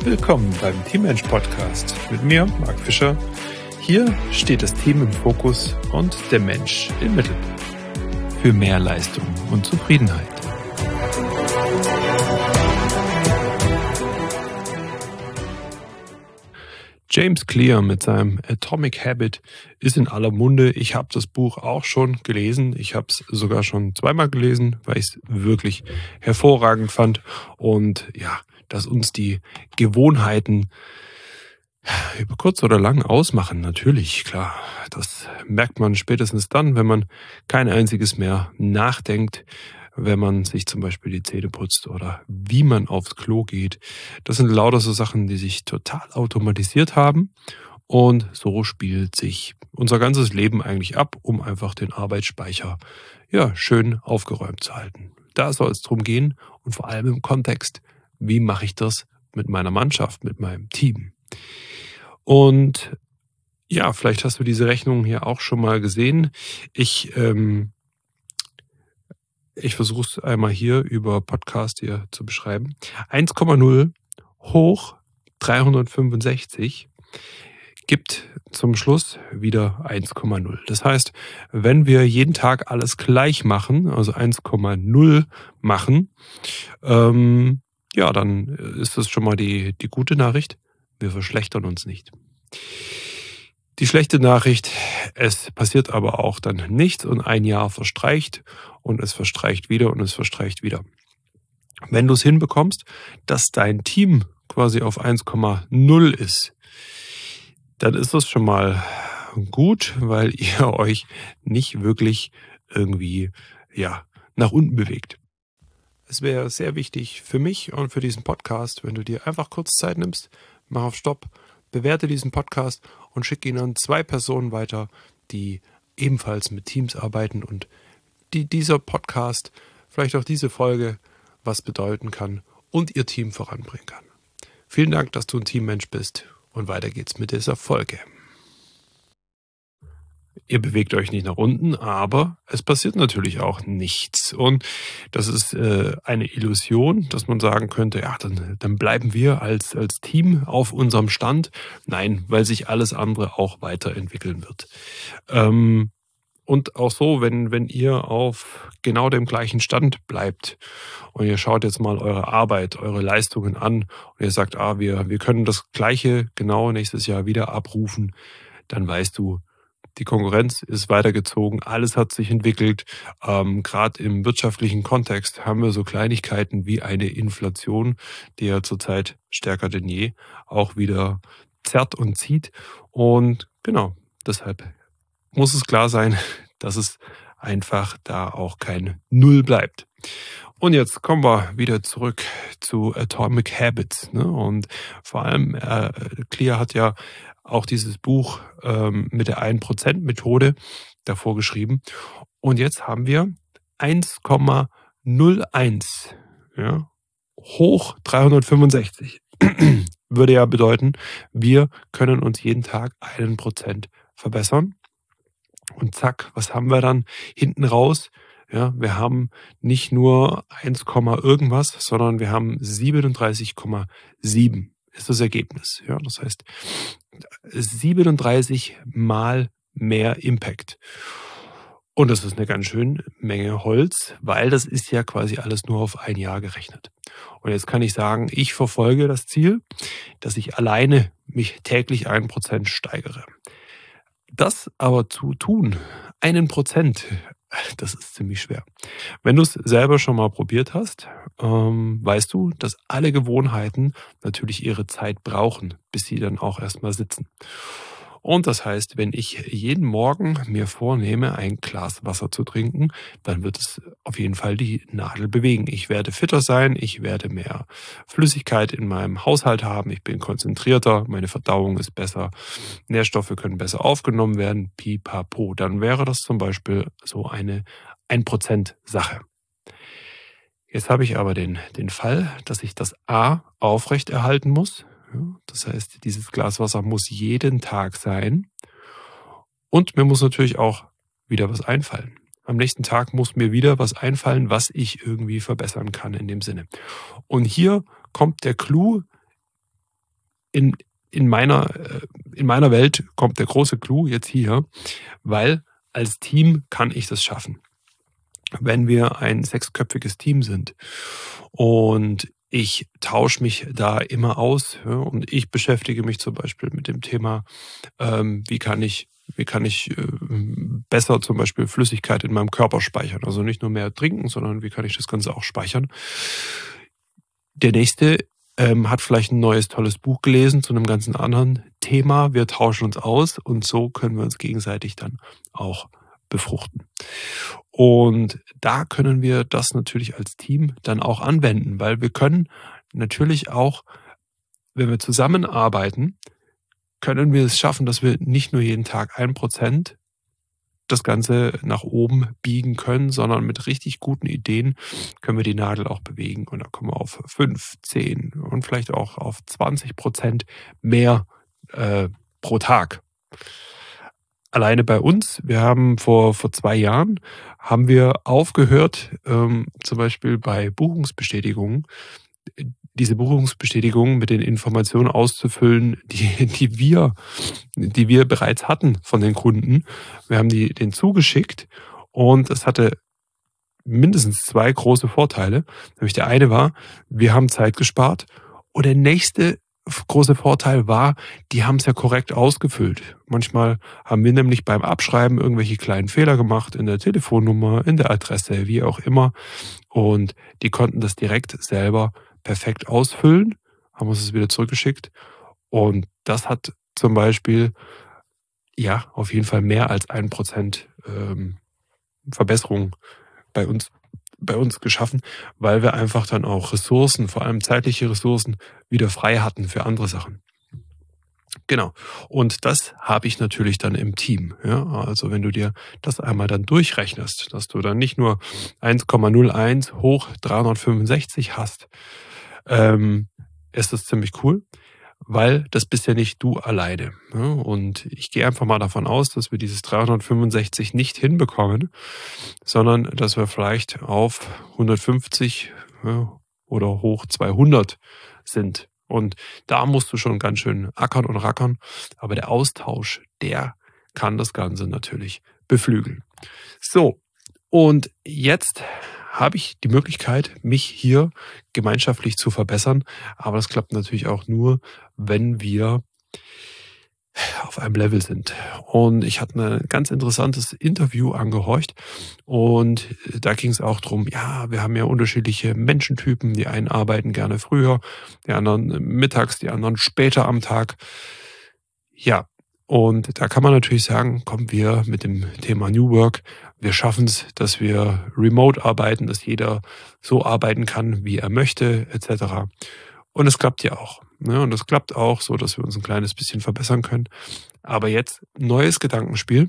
Willkommen beim Teammensch Podcast mit mir, Marc Fischer. Hier steht das Team im Fokus und der Mensch im Mittelpunkt. Für mehr Leistung und Zufriedenheit. James Clear mit seinem Atomic Habit ist in aller Munde. Ich habe das Buch auch schon gelesen. Ich habe es sogar schon zweimal gelesen, weil ich es wirklich hervorragend fand. Und ja, dass uns die Gewohnheiten über kurz oder lang ausmachen, natürlich, klar. Das merkt man spätestens dann, wenn man kein einziges mehr nachdenkt, wenn man sich zum Beispiel die Zähne putzt oder wie man aufs Klo geht. Das sind lauter so Sachen, die sich total automatisiert haben. Und so spielt sich unser ganzes Leben eigentlich ab, um einfach den Arbeitsspeicher schön aufgeräumt zu halten. Da soll es drum gehen und vor allem im Kontext, wie mache ich das mit meiner Mannschaft, mit meinem Team? Und ja, vielleicht hast du diese Rechnung hier auch schon mal gesehen. Ich versuche es einmal hier über Podcast hier zu beschreiben. 1,0 hoch 365 gibt zum Schluss wieder 1,0. Das heißt, wenn wir jeden Tag alles gleich machen, also 1,0 machen, dann ist das schon mal die gute Nachricht. Wir verschlechtern uns nicht. Die schlechte Nachricht, es passiert aber auch dann nichts und ein Jahr verstreicht und es verstreicht wieder und es verstreicht wieder. Wenn du es hinbekommst, dass dein Team quasi auf 1,0 ist, dann ist das schon mal gut, weil ihr euch nicht wirklich irgendwie nach unten bewegt. Es wäre sehr wichtig für mich und für diesen Podcast, wenn du dir einfach kurz Zeit nimmst, mach auf Stopp, bewerte diesen Podcast und schick ihn an 2 Personen weiter, die ebenfalls mit Teams arbeiten und die dieser Podcast, vielleicht auch diese Folge, was bedeuten kann und ihr Team voranbringen kann. Vielen Dank, dass du ein Teammensch bist und weiter geht's mit dieser Folge. Ihr bewegt euch nicht nach unten, aber es passiert natürlich auch nichts. Und das ist eine Illusion, dass man sagen könnte, ja, dann bleiben wir als Team auf unserem Stand. Nein, weil sich alles andere auch weiterentwickeln wird. Und auch so, wenn ihr auf genau dem gleichen Stand bleibt und ihr schaut jetzt mal eure Arbeit, eure Leistungen an und ihr sagt, wir können das Gleiche genau nächstes Jahr wieder abrufen, dann weißt du, die Konkurrenz ist weitergezogen, alles hat sich entwickelt. Gerade im wirtschaftlichen Kontext haben wir so Kleinigkeiten wie eine Inflation, die ja zurzeit stärker denn je auch wieder zerrt und zieht. Und genau, deshalb muss es klar sein, dass es einfach da auch kein Null bleibt. Und jetzt kommen wir wieder zurück zu Atomic Habits. Ne? Und vor allem, Clear hat ja auch dieses Buch mit der 1%-Methode davor geschrieben. Und jetzt haben wir 1,01 hoch 365. Würde ja bedeuten, wir können uns jeden Tag 1% verbessern. Und zack, was haben wir dann hinten raus? Ja, wir haben nicht nur 1, irgendwas, sondern wir haben 37,7 ist das Ergebnis. Ja, das heißt 37 mal mehr Impact. Und das ist eine ganz schöne Menge Holz, weil das ist ja quasi alles nur auf ein Jahr gerechnet. Und jetzt kann ich sagen, ich verfolge das Ziel, dass ich alleine mich täglich 1% steigere. Das aber zu tun, 1%, das ist ziemlich schwer. Wenn du es selber schon mal probiert hast, weißt du, dass alle Gewohnheiten natürlich ihre Zeit brauchen, bis sie dann auch erstmal sitzen. Und das heißt, wenn ich jeden Morgen mir vornehme, ein Glas Wasser zu trinken, dann wird es auf jeden Fall die Nadel bewegen. Ich werde fitter sein, ich werde mehr Flüssigkeit in meinem Haushalt haben, ich bin konzentrierter, meine Verdauung ist besser, Nährstoffe können besser aufgenommen werden, pipapo. Dann wäre das zum Beispiel so eine 1%-Sache. Jetzt habe ich aber den Fall, dass ich das A aufrechterhalten muss. Ja, das heißt, dieses Glas Wasser muss jeden Tag sein. Und mir muss natürlich auch wieder was einfallen. Am nächsten Tag muss mir wieder was einfallen, was ich irgendwie verbessern kann in dem Sinne. Und hier kommt der Clou in, in, meiner, in meiner Welt kommt der große Clou jetzt hier, weil als Team kann ich das schaffen, wenn wir ein sechsköpfiges Team sind. Und ich tausche mich da immer aus, ja, und ich beschäftige mich zum Beispiel mit dem Thema, wie kann ich besser zum Beispiel Flüssigkeit in meinem Körper speichern. Also nicht nur mehr trinken, sondern wie kann ich das Ganze auch speichern. Der nächste hat vielleicht ein neues tolles Buch gelesen zu einem ganzen anderen Thema. Wir tauschen uns aus und so können wir uns gegenseitig dann auch befruchten. Und da können wir das natürlich als Team dann auch anwenden, weil wir können natürlich auch, wenn wir zusammenarbeiten, können wir es schaffen, dass wir nicht nur jeden Tag 1% das Ganze nach oben biegen können, sondern mit richtig guten Ideen können wir die Nadel auch bewegen. Und da kommen wir auf 5, 10 und vielleicht auch auf 20% mehr pro Tag. Alleine bei uns, wir haben vor 2 Jahren, haben wir aufgehört, zum Beispiel bei Buchungsbestätigungen, diese Buchungsbestätigung mit den Informationen auszufüllen, die wir bereits hatten von den Kunden. Wir haben denen zugeschickt und es hatte mindestens 2 große Vorteile. Nämlich der eine war, wir haben Zeit gespart und der nächste große Vorteil war, die haben es ja korrekt ausgefüllt. Manchmal haben wir nämlich beim Abschreiben irgendwelche kleinen Fehler gemacht in der Telefonnummer, in der Adresse, wie auch immer. Und die konnten das direkt selber perfekt ausfüllen, haben uns es wieder zurückgeschickt. Und das hat zum Beispiel, ja, auf jeden Fall mehr als 1% Verbesserung bei uns geschaffen, weil wir einfach dann auch Ressourcen, vor allem zeitliche Ressourcen, wieder frei hatten für andere Sachen. Genau. Und das habe ich natürlich dann im Team. Ja? Also wenn du dir das einmal dann durchrechnest, dass du dann nicht nur 1,01 hoch 365 hast, ist das ziemlich cool, weil das bist ja nicht du alleine. Ja? Und ich gehe einfach mal davon aus, dass wir dieses 365 nicht hinbekommen, sondern dass wir vielleicht auf 150 oder hoch 200 sind. Und da musst du schon ganz schön ackern und rackern. Aber der Austausch, der kann das Ganze natürlich beflügeln. So, und jetzt habe ich die Möglichkeit, mich hier gemeinschaftlich zu verbessern. Aber das klappt natürlich auch nur, wenn wir auf einem Level sind. Und ich hatte ein ganz interessantes Interview angehorcht und da ging es auch drum, ja, wir haben ja unterschiedliche Menschentypen. Die einen arbeiten gerne früher, die anderen mittags, die anderen später am Tag. Ja, und da kann man natürlich sagen, kommen wir mit dem Thema New Work, wir schaffen es, dass wir remote arbeiten, dass jeder so arbeiten kann, wie er möchte, etc. Und es klappt ja auch. Ne? Und es klappt auch so, dass wir uns ein kleines bisschen verbessern können. Aber jetzt neues Gedankenspiel.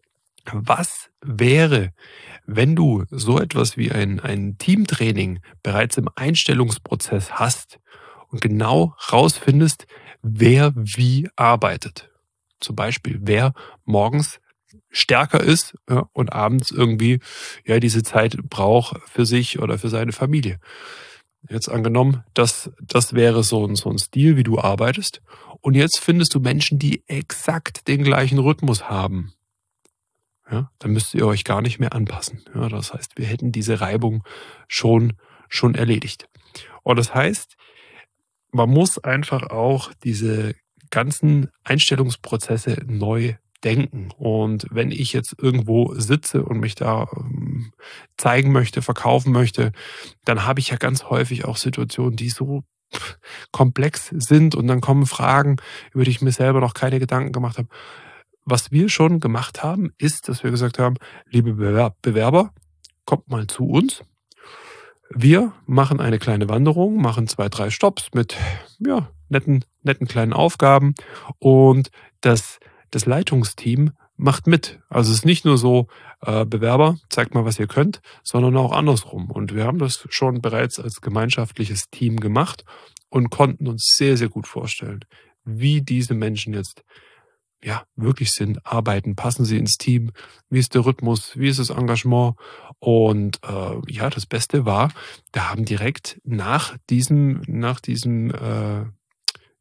Was wäre, wenn du so etwas wie ein Teamtraining bereits im Einstellungsprozess hast und genau rausfindest, wer wie arbeitet? Zum Beispiel, wer morgens stärker ist, ja, und abends irgendwie ja diese Zeit braucht für sich oder für seine Familie. Jetzt angenommen, das wäre so ein Stil, wie du arbeitest. Und jetzt findest du Menschen, die exakt den gleichen Rhythmus haben. Ja, dann müsst ihr euch gar nicht mehr anpassen. Ja, das heißt, wir hätten diese Reibung schon erledigt. Und das heißt, man muss einfach auch diese ganzen Einstellungsprozesse neu denken. Und wenn ich jetzt irgendwo sitze und mich da zeigen möchte, verkaufen möchte, dann habe ich ja ganz häufig auch Situationen, die so komplex sind und dann kommen Fragen, über die ich mir selber noch keine Gedanken gemacht habe. Was wir schon gemacht haben, ist, dass wir gesagt haben, liebe Bewerber, kommt mal zu uns. Wir machen eine kleine Wanderung, machen 2, 3 Stopps mit ja, netten kleinen Aufgaben und das Leitungsteam macht mit. Also es ist nicht nur so, Bewerber, zeigt mal, was ihr könnt, sondern auch andersrum. Und wir haben das schon bereits als gemeinschaftliches Team gemacht und konnten uns sehr, sehr gut vorstellen, wie diese Menschen jetzt ja, wirklich sind, arbeiten, passen sie ins Team, wie ist der Rhythmus, wie ist das Engagement. Und ja, das Beste war, da haben direkt nach diesem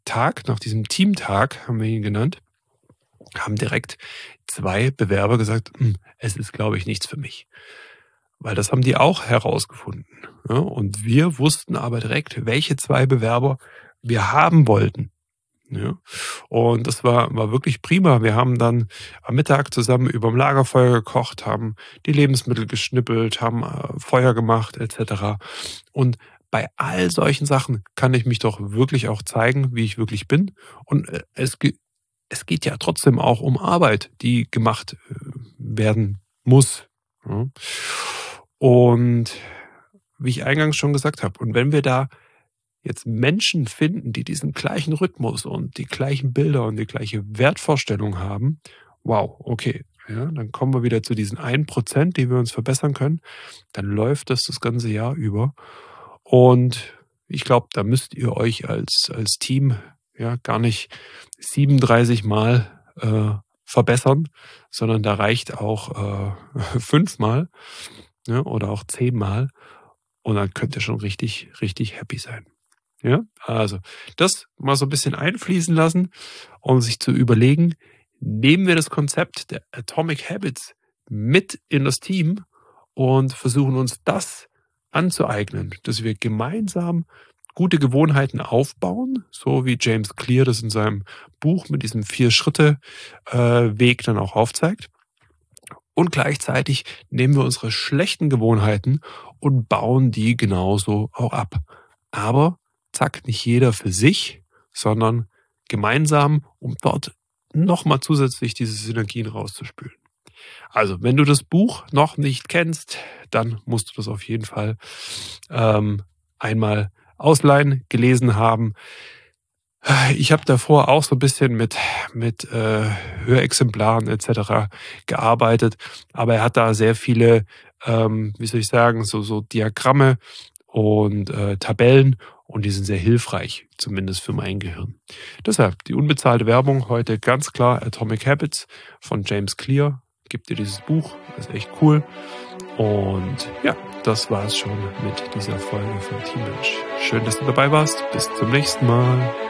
Tag, nach diesem Teamtag, haben wir ihn genannt, haben direkt 2 Bewerber gesagt, es ist, glaube ich, nichts für mich. Weil das haben die auch herausgefunden. Ja, und wir wussten aber direkt, welche 2 Bewerber wir haben wollten. Ja. Und das war wirklich prima. Wir haben dann am Mittag zusammen überm Lagerfeuer gekocht, haben die Lebensmittel geschnippelt, haben Feuer gemacht etc. Und bei all solchen Sachen kann ich mich doch wirklich auch zeigen, wie ich wirklich bin. Und es geht ja trotzdem auch um Arbeit, die gemacht werden muss. Ja. Und wie ich eingangs schon gesagt habe, und wenn wir da jetzt Menschen finden, die diesen gleichen Rhythmus und die gleichen Bilder und die gleiche Wertvorstellung haben, wow, okay, ja, dann kommen wir wieder zu diesen 1%, die wir uns verbessern können. Dann läuft das ganze Jahr über. Und ich glaube, da müsst ihr euch als Team ja gar nicht 37 Mal verbessern, sondern da reicht auch 5 Mal, ne, oder auch 10 Mal. Und dann könnt ihr schon richtig, richtig happy sein. Ja, also das mal so ein bisschen einfließen lassen, um sich zu überlegen, nehmen wir das Konzept der Atomic Habits mit in das Team und versuchen uns das anzueignen, dass wir gemeinsam gute Gewohnheiten aufbauen, so wie James Clear das in seinem Buch mit diesem 4-Schritte-Weg dann auch aufzeigt. Und gleichzeitig nehmen wir unsere schlechten Gewohnheiten und bauen die genauso auch ab. Aber zack, nicht jeder für sich, sondern gemeinsam, um dort nochmal zusätzlich diese Synergien rauszuspülen. Also, wenn du das Buch noch nicht kennst, dann musst du das auf jeden Fall einmal ausleihen, gelesen haben. Ich habe davor auch so ein bisschen mit Hörexemplaren etc. gearbeitet, aber er hat da sehr viele, wie soll ich sagen, so Diagramme und Tabellen, und die sind sehr hilfreich, zumindest für mein Gehirn. Deshalb die unbezahlte Werbung heute ganz klar Atomic Habits von James Clear. Gibt dir dieses Buch, das ist echt cool. Und ja, das war es schon mit dieser Folge von Teammensch. Schön, dass du dabei warst. Bis zum nächsten Mal.